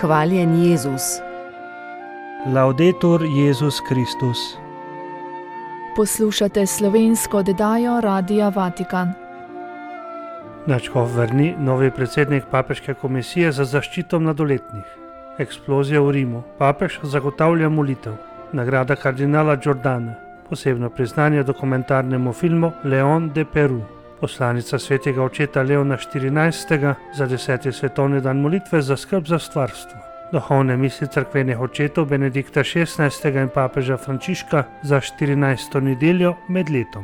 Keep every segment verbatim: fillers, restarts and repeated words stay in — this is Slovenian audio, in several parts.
Hvaljen Jezus. Laudetur Jezus Kristus. Poslušate slovensko oddajo Radia Vatikan. Nadškof Verni, novi predsednik Papeške komisije za zaščito mladoletnih. Eksplozija v Rimu. Papež zagotavlja molitev. Nagrada kardinala Giordana. Posebno priznanje dokumentarnemu filmu Leon de Peru. Poslanica svetega očeta Leona štirinajstega za deseti svetovni dan molitve za skrb za stvarstvo. Duhovne misli cerkvenih očetov Benedikta šestnajstega in papeža Frančiška za štirinajsto nedeljo med letom.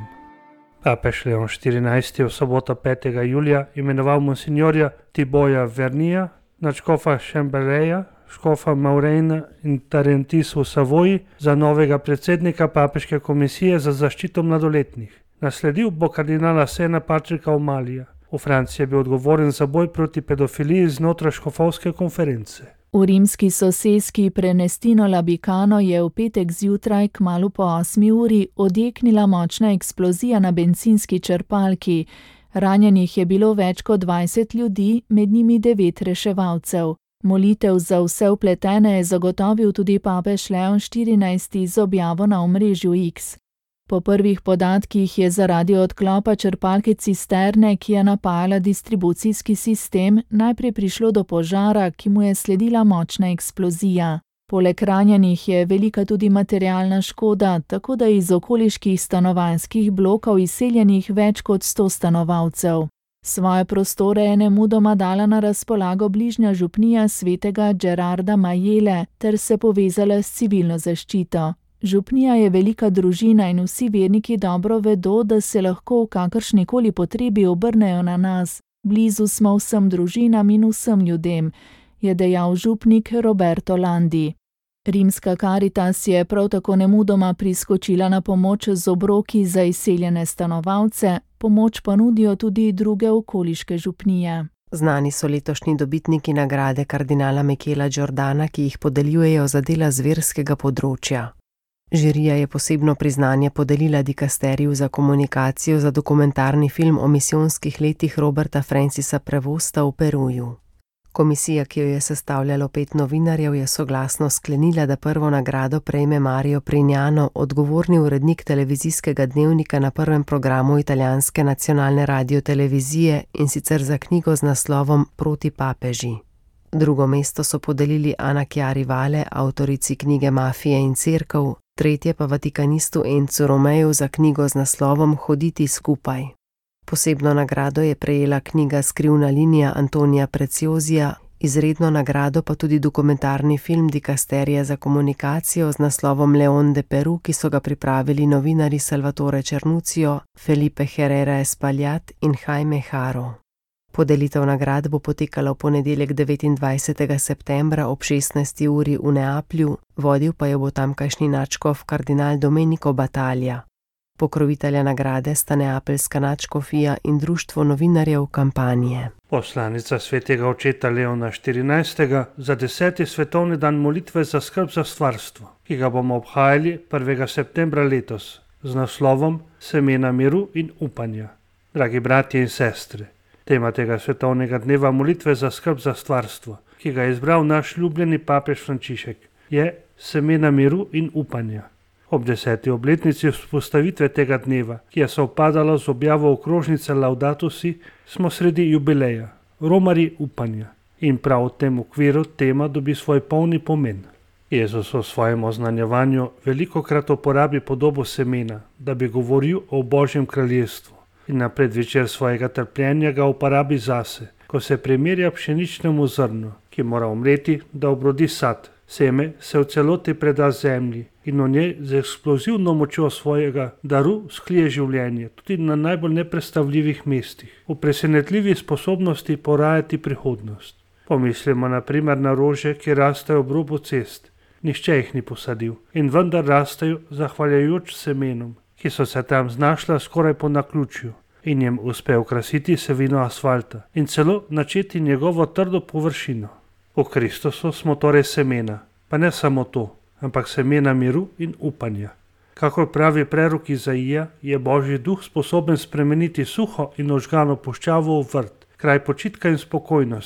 Papež Leon štirinajsti je v soboto petega julija imenoval monsignorja Thibaulta Vernija, nadškofa Chambéryja, škofa Maurejna in Tarentis v Savoji za novega predsednika Papeške komisije za zaščito mladoletnih. Nasledil bo kardinala Sena Patrika O'Malleyja. V Franciji je bil odgovoren za boj proti pedofiliji znotraj škofovske konference. V rimski soseski Prenestino Labicano je v petek zjutraj kmalu po osmi uri odjeknila močna eksplozija na bencinski črpalki. Ranjenih je bilo več kot dvajset ljudi, med njimi devet reševalcev. Molitev za vse vpletene je zagotovil tudi papež Leon štirinajsti z objavo na omrežju X. Po prvih podatkih je zaradi odklopa črpalke cisterne, ki je napajala distribucijski sistem, najprej prišlo do požara, ki mu je sledila močna eksplozija. Poleg ranjenih je velika tudi materialna škoda, tako da iz okoliških stanovanjskih blokov izseljenih več kot sto stanovalcev. Svoje prostore je nemudoma dala na razpolago bližnja župnija svetega Gerarda Majele ter se povezala s civilno zaščito. Župnija je velika družina in vsi verniki dobro vedo, da se lahko v kakršnikoli potrebi obrnejo na nas. Blizu smo vsem družinam in vsem ljudem, je dejal župnik Roberto Landi. Rimska Karitas je prav tako nemudoma priskočila na pomoč z obroki za izseljene stanovalce, pomoč pa nudijo tudi druge okoliške župnije. Znani so letošnji dobitniki nagrade kardinala Michela Giordana, ki jih podeljujejo za dela z verskega področja. Žirija je posebno priznanje podelila dikasteriju za komunikacijo za dokumentarni film o misijonskih letih Roberta Francisa Prevosta v Peruju. Komisija, ki jo je sestavljalo pet novinarjev, je soglasno sklenila, da prvo nagrado prejme Mario Prignano, odgovorni urednik televizijskega dnevnika na prvem programu italijanske nacionalne radiotelevizije, in sicer za knjigo z naslovom Proti papeži. Drugo mesto so podelili Ana Chiari Vale, avtorici knjige Mafije in cerkev, tretje pa vatikanistu Enzu Romeju za knjigo z naslovom Hoditi skupaj. Posebno nagrado je prejela knjiga Skrivna linija Antonija Preciozija, izredno nagrado pa tudi dokumentarni film dikasterija za komunikacijo z naslovom Leon de Peru, ki so ga pripravili novinarji Salvatore Cernuccio, Felipe Herrera Espaillat in Jaime Haro. Podelitev nagrad bo potekala v ponedeljek devetindvajsetega septembra ob šestnajsti uri v Neaplju, vodil pa jo bo tamkajšnji nadškof kardinal Domenico Battaglia. Pokrovitelja nagrade sta neapeljska nadškofija in društvo novinarjev kampanje. Poslanica svetega očeta Leona štirinajstega za deseti svetovni dan molitve za skrb za stvarstvo, ki ga bomo obhajali prvega septembra letos z naslovom Semena miru in upanja. Dragi bratje in sestre, tema tega svetovnega dneva molitve za skrb za stvarstvo, ki ga je izbral naš ljubljeni papež Frančišek, je semena miru in upanja. Ob deseti obletnici vzpostavitve tega dneva, ki je sovpadala z objavo okrožnice Laudato Si, smo sredi jubileja, romarji upanja. In prav v tem okviru tema dobi svoj polni pomen. Jezus v svojem oznanjevanju velikokrat uporabi podobo semena, da bi govoril o Božjem kraljestvu. In na predvečer svojega trpljenja ga uporabi zase, ko se primerja pšeničnemu zrnu, ki mora umreti, da obrodi sad. Seme se v celoti preda zemlji in v njej z eksplozivno močjo svojega daru sklije življenje, tudi na najbolj nepredstavljivih mestih, v presenetljivi sposobnosti porajati prihodnost. Pomislimo na primer na rože, ki rastejo ob robu cest. Nihče jih ni posadil in vendar rastejo zahvaljujoč semenom, ki so se tam znašla skoraj po naključju in jim uspe okrasiti sevino asfalta in celo načeti njegovo trdo površino. V Kristusu smo torej semena, pa ne samo to, ampak semena miru in upanja. Kakor pravi prerok Izaija, je Božji duh sposoben spremeniti suho in ožgano puščavo v vrt, kraj počitka in spokojnosti,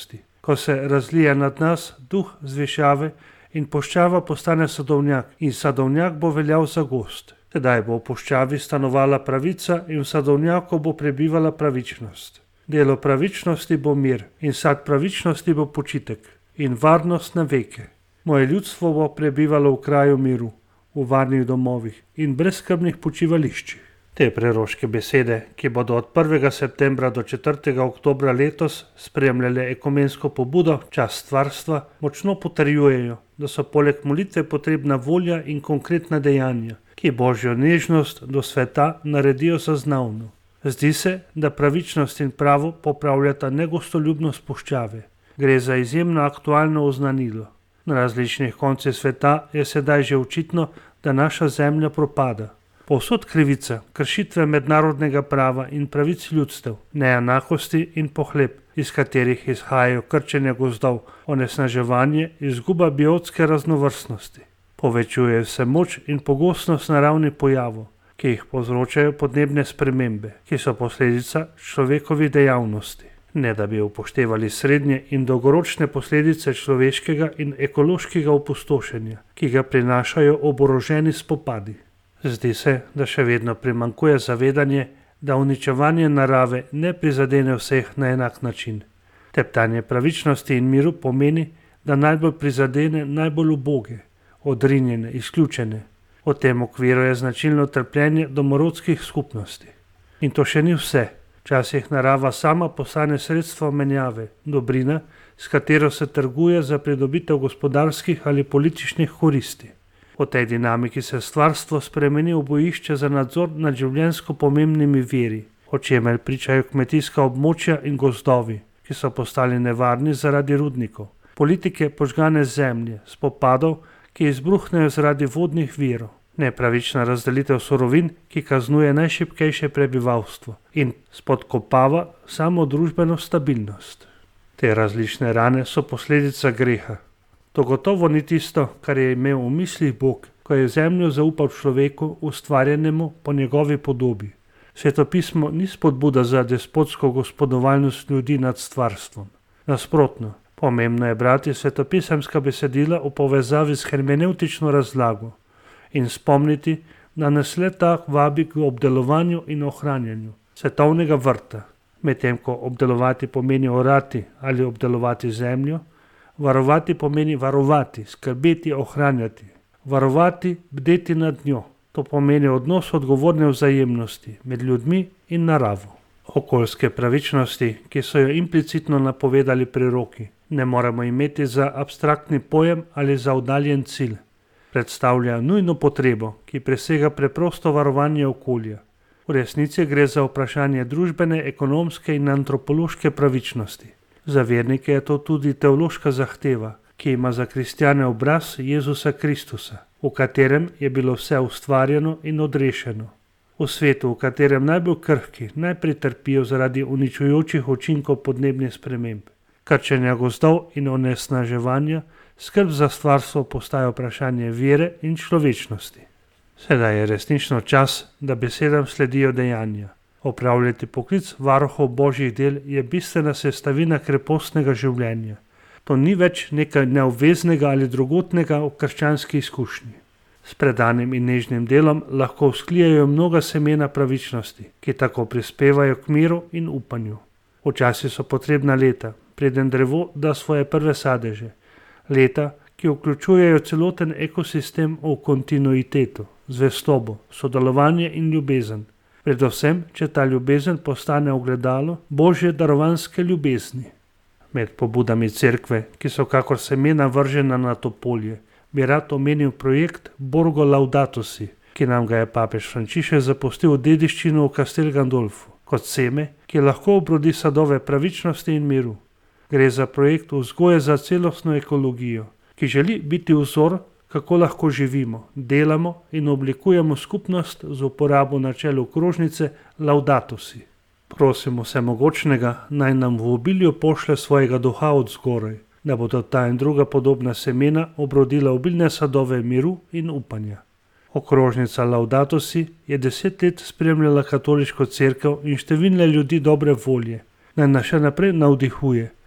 ko se razlije nad nas duh zvišave in puščava postane sadovnjak in sadovnjak bo veljal za gozd. Tedaj bo v puščavi stanovala pravica in v sadovnjaku bo prebivala pravičnost. Delo pravičnosti bo mir in sad pravičnosti bo počitek in varnost na veke. Moje ljudstvo bo prebivalo v kraju miru, v varnih domovih in brezskrbnih počivališčih. Te preroške besede, ki bodo od prvega septembra do četrtega oktobra letos spremljale ekumensko pobudo Čas stvarstva, močno potrjujejo, da so poleg molitve potrebna volja in konkretna dejanja, ki božjo nežnost do sveta naredijo zaznavno. Zdi se, da pravičnost in pravo popravljata negostoljubnost puščave. Gre za izjemno aktualno oznanilo. Na različnih koncih sveta je sedaj že očitno, da naša zemlja propada. Povsod krivica, kršitve mednarodnega prava in pravic ljudstev, neenakosti in pohleb, iz katerih izhajajo krčenje gozdov, onesnaževanje, izguba biotske raznovrstnosti. Povečuje se moč in pogostnost naravnih pojavov, ki jih povzročajo podnebne spremembe, ki so posledica človekovih dejavnosti. Ne da bi upoštevali srednje in dolgoročne posledice človeškega in ekološkega opustošenja, ki ga prinašajo oboroženi spopadi. Zdi se, da še vedno primanjkuje zavedanje, da uničevanje narave ne prizadene vseh na enak način. Teptanje pravičnosti in miru pomeni, da najbolj prizadene najbolj uboge, odrinjene, izključene. V tem okviru je značilno trpljenje domorodskih skupnosti. In to še ni vse. Včasih narava sama postane sredstvo menjave, dobrina, s katero se trguje za pridobitev gospodarskih ali političnih koristi. V tej dinamiki se stvarstvo spremeni v bojišče za nadzor nad življenjsko pomembnimi viri, o čemer pričajo kmetijska območja in gozdovi, ki so postali nevarni zaradi rudnikov, politike požgane zemlje, spopadov, ki izbruhnejo zaradi vodnih virov, nepravična razdelitev surovin, ki kaznuje najšibkejše prebivalstvo in spodkopava samo družbeno stabilnost. Te različne rane so posledica greha. To gotovo ni tisto, kar je imel v mislih Bog, ko je zemljo zaupal človeku, ustvarjenemu po njegovi podobi. Svetopismo ni spodbuda za despotsko gospodovalnost ljudi nad stvarstvom. Nasprotno, pomembno je brati svetopisemska besedila v povezavi s hermenevtično razlago in spomniti, da nas le ta vabi k obdelovanju in ohranjanju svetovnega vrta, medtem ko obdelovati pomeni orati ali obdelovati zemljo, varovati pomeni varovati, skrbeti, ohranjati. Varovati, bdeti nad njo. To pomeni odnos odgovorne vzajemnosti med ljudmi in naravo. Okoljske pravičnosti, ki so jo implicitno napovedali preroki, ne moremo imeti za abstraktni pojem ali za oddaljen cilj. Predstavlja nujno potrebo, ki presega preprosto varovanje okolja. V resnici gre za vprašanje družbene, ekonomske in antropološke pravičnosti. Za vernike je to tudi teološka zahteva, ki ima za kristjane obraz Jezusa Kristusa, v katerem je bilo vse ustvarjeno in odrešeno. V svetu, v katerem najbolj krhki najprej trpijo zaradi uničujočih učinkov podnebnih sprememb, krčenja gozdov in onesnaževanja, skrb za stvarstvo postaja vprašanje vere in človečnosti. Sedaj je resnično čas, da besedam sledijo dejanja. Opravljati poklic varuhov božjih del je bistvena sestavina krepostnega življenja. To ni več nekaj neobveznega ali drugotnega v krščanski izkušnji. S predanim in nežnim delom lahko vzklijajo mnoga semena pravičnosti, ki tako prispevajo k miru in upanju. Včasih so potrebna leta, preden drevo da svoje prve sadeže. Leta, ki vključujejo celoten ekosistem v kontinuiteto, zvestobo, sodelovanje in ljubezen. Predvsem, če ta ljubezen postane ogledalo božje darovanske ljubezni. Med pobudami cerkve, ki so kakor semena vržena na to polje, bi rad omenil projekt Borgo Laudatosi, ki nam ga je papež Frančišek zapustil v dediščino v Castel Gandolfu, kot seme, ki lahko obrodi sadove pravičnosti in miru. Gre za projekt vzgoje za celostno ekologijo, ki želi biti vzor, kako lahko živimo, delamo in oblikujemo skupnost z uporabo načel okrožnice Laudatosi. Prosimo Vsemogočnega, naj nam v obilju pošlje svojega duha od zgoraj, da bodo ta in druga podobna semena obrodila obilne sadove miru in upanja. Okrožnica Laudatosi je deset let spremljala katoliško cerkev in številne ljudi dobre volje, naj nas še naprej navdihuje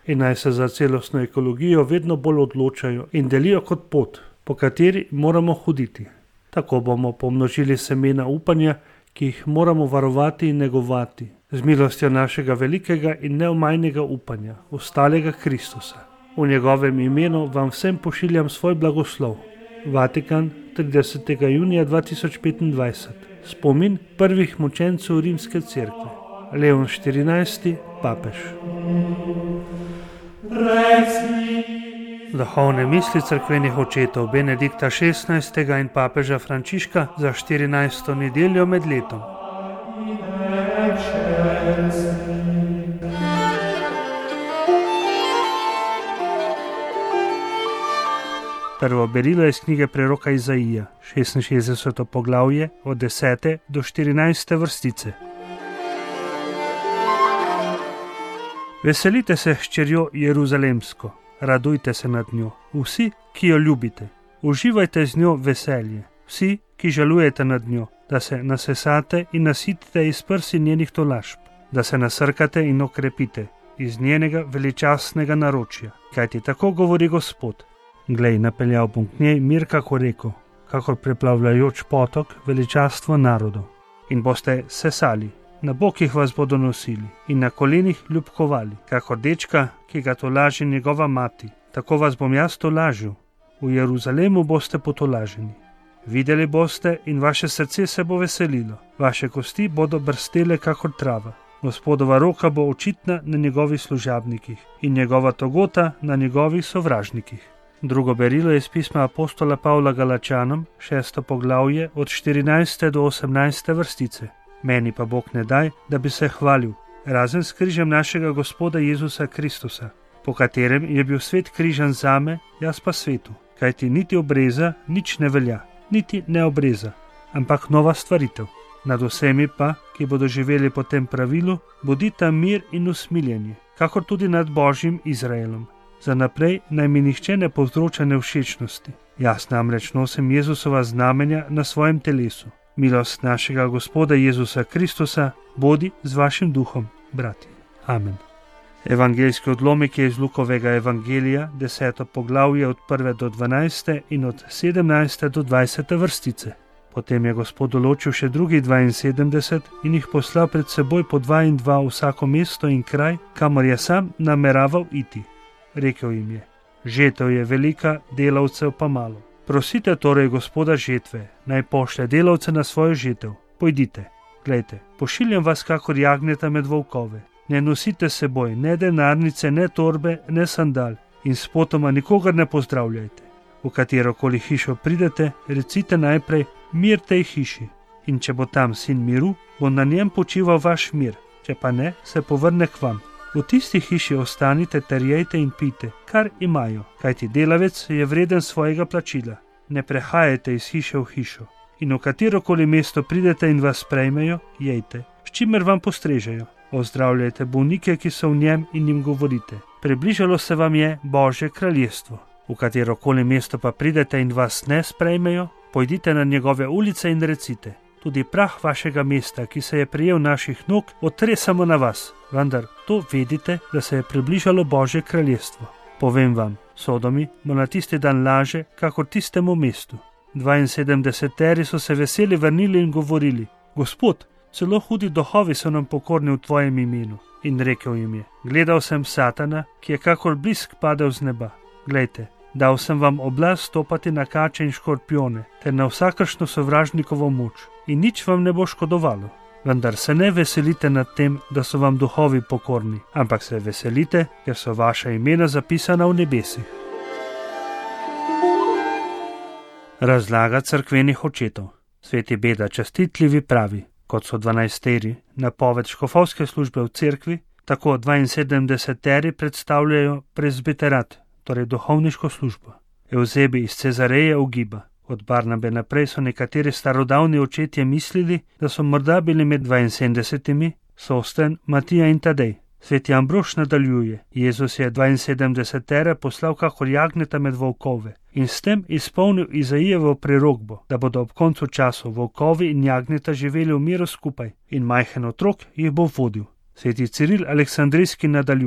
in naj se za celostno ekologijo vedno bolj odločajo in delijo kot pot, po kateri moramo hoditi. Tako bomo pomnožili semena upanja, ki jih moramo varovati in negovati, z milostjo našega velikega in neomajnega upanja, ostalega Kristusa. V njegovem imenu vam vsem pošiljam svoj blagoslov. Vatikan, tridesetega junija dva tisoč petindvajset. Spomin prvih mučencev Rimske cerkve. Leon štirinajsti, papež. Duhovne misli cerkvenih očetov Benedikta šestnajstega in papeža Frančiška za štirinajsto nedeljo med letom. Prvo berilo je iz knjige preroka Izaija, šestinšestdeseto poglavje od desete do štirinajste vrstice. Veselite se s hčerjo Jeruzalemsko, radujte se nad njo, vsi, ki jo ljubite. Uživajte z njo veselje, vsi, ki žalujete nad njo, da se nasesate in nasitite iz prsi njenih tolažb, da se nasrkate in okrepite iz njenega veličastnega naročja. Kajti tako govori Gospod. Glej, napeljal bom k njej mir kako reko, kakor preplavljajoč potok veličastvo narodov. In boste sesali, na bokih vas bodo nosili in na kolenih ljubkovali, kakor dečka, ki ga tolaži njegova mati. Tako vas bom jaz tolažil, v Jeruzalemu boste potolaženi. Videli boste in vaše srce se bo veselilo, vaše kosti bodo brstele kakor trava. Gospodova roka bo očitna na njegovih služabnikih in njegova togota na njegovih sovražnikih. Drugo berilo je iz pisma apostola Pavla Galačanom, šesto poglavje od štirinajste do osemnajste vrstice. Meni pa Bog ne daj, da bi se hvalil, razen s križem našega Gospoda Jezusa Kristusa, po katerem je bil svet križan zame, jaz pa svetu. Kajti niti obreza nič ne velja, niti ne obreza, ampak nova stvaritev. Nad vsemi pa, ki bodo živeli po tem pravilu, bodita mir in usmiljenje, kakor tudi nad Božjim Izraelom. Za naprej naj mi nihče ne povzroča nevšečnosti. Jaz namreč nosim Jezusova znamenja na svojem telesu. Milost našega Gospoda Jezusa Kristusa bodi z vašim duhom, brati. Amen. Evangeljski odlomek je iz Lukovega evangelija, deseto poglavje od prve do dvanajste in od sedemnajste do dvajsete vrstice. Potem je Gospod določil še drugih dvainsedemdeset in jih poslal pred seboj po dva in dva v vsako mesto in kraj, kamor je sam nameraval iti. Rekel jim je, žetev je velika, delavcev pa malo. Prosite torej Gospoda žetve, naj pošlje delavce na svojo žetev. Pojdite, glejte, pošiljam vas kakor jagnjeta med volkove. Ne nosite seboj ne denarnice, ne torbe, ne sandal in spotoma nikogar ne pozdravljajte. V katerokoli hišo pridete, recite najprej mir tej hiši. In če bo tam sin miru, bo na njem počival vaš mir, če pa ne, se povrne k vam. V tisti hiši ostanite ter jejte in pite, kar imajo, kajti delavec je vreden svojega plačila. Ne prehajajte iz hiše v hišo. In v katerokoli mesto pridete in vas sprejmejo, jejte, s čimer vam postrežejo. Ozdravljajte bolnike, ki so v njem in jim govorite. Približalo se vam je Božje kraljestvo. V katerokoli mesto pa pridete in vas ne sprejmejo, pojdite na njegove ulice in recite. Tudi prah vašega mesta, ki se je prijel naših nog, otresamo na vas. Vendar to vedite, da se je približalo Božje kraljestvo. Povem vam, Sodomi bo na tisti dan laže, kakor tistemu mestu. Dvainsedemdeseteri so se veseli vrnili in govorili, Gospod, celo hudi duhovi so nam pokorni v tvojem imenu. In rekel jim je, gledal sem Satana, ki je kakor blisk padel z neba. Glejte, dal sem vam oblast stopati na kače in škorpione, ter na vsakršno sovražnikovo moč. In nič vam ne bo škodovalo. Vendar se ne veselite nad tem, da so vam duhovi pokorni, ampak se veselite, ker so vaša imena zapisana v nebesih. Razlaga cerkvenih očetov. Sveti Beda častitljivi pravi, kot so dvanajsteri napoved škofovske službe v cerkvi, tako dvainsedemdeseteri predstavljajo prezbiterat, torej duhovniško službo. Evzebi iz Cezareje ugiba. Od Barnabe naprej so nekateri starodavni očetje mislili, da so morda bili med dvainsedemdesetimi, Sosten, Matija in Tadej. Sveti Ambrož nadaljuje, Jezus je dvainsedemdesetere poslal kakor jagnjeta med volkove in s tem izpolnil Izaijevo prerokbo, da bodo ob koncu časov volkovi in jagnjeta živeli v miru skupaj in majhen otrok jih bo vodil. Sveti Ciril Aleksandrijski nadaljuje,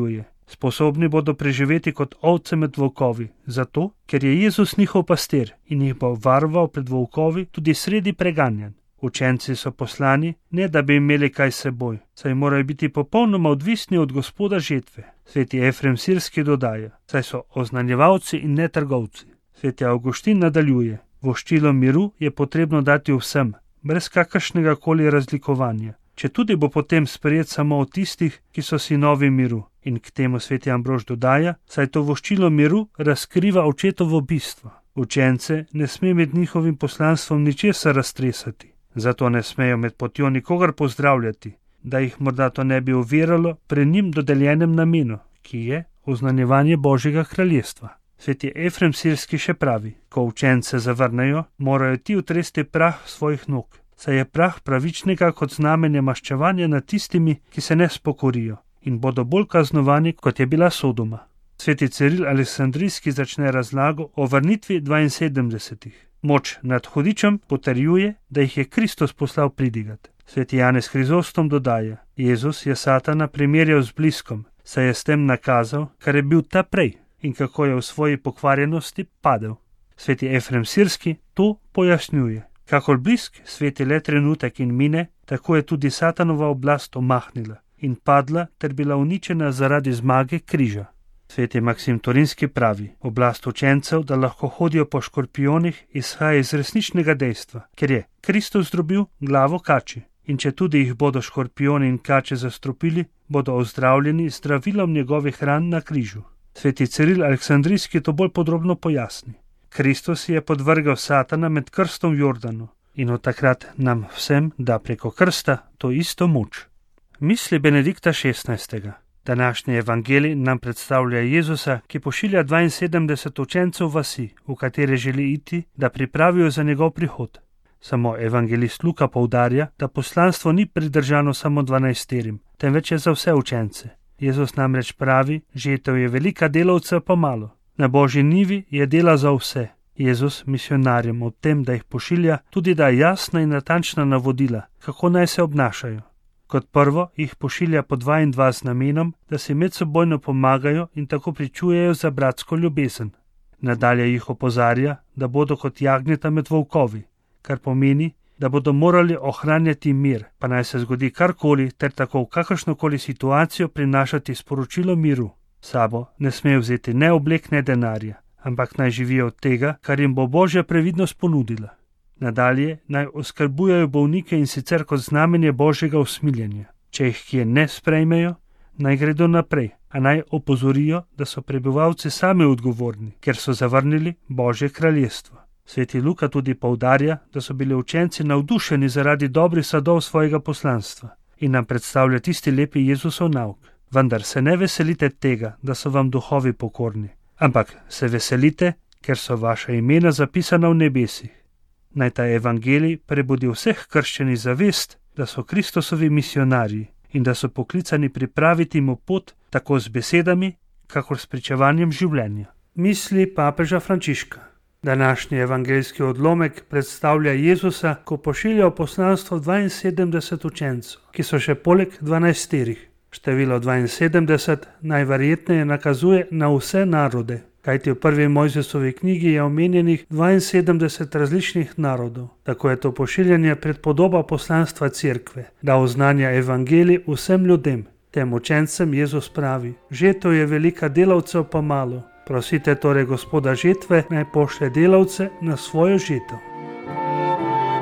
Sposobni bodo preživeti kot ovce med volkovi, zato, ker je Jezus njihov pastir in jih bo varoval pred volkovi tudi sredi preganjanj. Učenci so poslani, ne da bi imeli kaj s seboj, saj morajo biti popolnoma odvisni od Gospoda žetve. Sveti Efrem Sirski dodaja, saj so oznanjevalci in ne trgovci. Sveti Avguštin nadaljuje, voščilo miru je potrebno dati vsem, brez kakršnega koli razlikovanja, četudi bo potem sprejet samo od tistih, ki so sinovi miru. In k temu sveti Ambrož dodaja, saj to voščilo miru razkriva očetovo bistvo. Učence ne sme med njihovim poslanstvom ničesar raztresati. Zato ne smejo med potjo nikogar pozdravljati, da jih morda to ne bi oviralo pri njim dodeljenem namenu, ki je oznanjevanje Božjega kraljestva. Sveti Efrem Sirski še pravi, ko učence zavrnejo, morajo ti utresti prah svojih nog, saj je prah pravičnega kot znamenje maščevanja nad tistimi, ki se ne spokorijo in bodo bolj kaznovani, kot je bila Sodoma. Sveti Ciril Aleksandrijski začne razlago o vrnitvi dvainsedemdesetih. Moč nad hudičem potrjuje, da jih je Kristus poslal pridigat. Sveti Janez Hrizostom dodaja, Jezus je Satana primerjal z bliskom, saj je s tem nakazal, kar je bil ta prej in kako je v svoji pokvarjenosti padel. Sveti Efrem Sirski to pojasnjuje. Kakor blisk sveti le trenutek in mine, tako je tudi Satanova oblast omahnila in padla ter bila uničena zaradi zmage križa. Sveti Maksim Torinski pravi, oblast učencev, da lahko hodijo po škorpionih, izhaja iz resničnega dejstva, ker je Kristus zdrobil glavo kači in če tudi jih bodo škorpioni in kače zastrupili, bodo ozdravljeni z zdravilom njegovih ran na križu. Sveti Ciril Aleksandrijski to bolj podrobno pojasni. Kristus je podvrgal Satana med krstom v Jordanu in od takrat nam vsem da preko krsta to isto moč. Misli Benedikta šestnajstega. Današnji evangelij nam predstavlja Jezusa, ki pošilja dvainsedemdeset učencev vasi, v katere želi iti, da pripravijo za njegov prihod. Samo evangelist Luka poudarja, da poslanstvo ni pridržano samo dvanajsterim, temveč je za vse učence. Jezus namreč pravi, žetev je velika, delavcev pa malo. Na Božji nivi je dela za vse. Jezus misionarjem ob tem, da jih pošilja, tudi daje jasna in natančna navodila, kako naj se obnašajo. Kot prvo jih pošilja po dva in dva z namenom, da si medsebojno pomagajo in tako pričujejo za bratsko ljubezen. Nadalje jih opozarja, da bodo kot jagnjeta med volkovi, kar pomeni, da bodo morali ohranjati mir, pa naj se zgodi karkoli, ter tako v kakršnokoli situacijo prinašati sporočilo miru. Sabo ne smejo vzeti ne oblek, ne denarja, ampak naj živijo od tega, kar jim bo Božja previdnost ponudila. Nadalje naj oskrbujejo bolnike in sicer kot znamenje Božjega usmiljenja. Če jih kje ne sprejmejo, naj gredo naprej, a naj opozorijo, da so prebivalci sami odgovorni, ker so zavrnili Božje kraljestvo. Sveti Luka tudi poudarja, da so bili učenci navdušeni zaradi dobrih sadov svojega poslanstva in nam predstavlja tisti lepi Jezusov nauk. Vendar se ne veselite tega, da so vam duhovi pokorni, ampak se veselite, ker so vaša imena zapisana v nebesih. Naj ta evangelij prebudi vseh krščanih zavest, da so Kristusovi misionarji in da so poklicani pripraviti mu pot tako z besedami, kakor s pričevanjem življenja. Misli papeža Frančiška. Današnji evangeljski odlomek predstavlja Jezusa, ko pošilja v poslanstvo dvainsedemdeset učencev, ki so še poleg dvanajsterih. Število dvainsedemdeset najverjetneje nakazuje na vse narode, kajti v prvi Mojzesovi knjigi je omenjenih dvainsedemdeset različnih narodov. Tako je to pošiljanje predpodoba poslanstva cerkve, da oznanja evangelij vsem ljudem. Tem učencem Jezus pravi, žetev je velika, delavcev pa malo. Prosite torej Gospoda žetve, naj pošlje delavce na svojo žetev.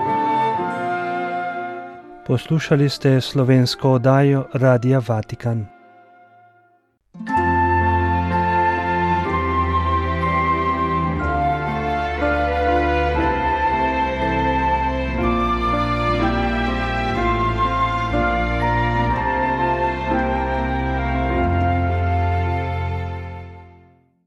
Poslušali ste slovensko oddajo Radia Vatikan.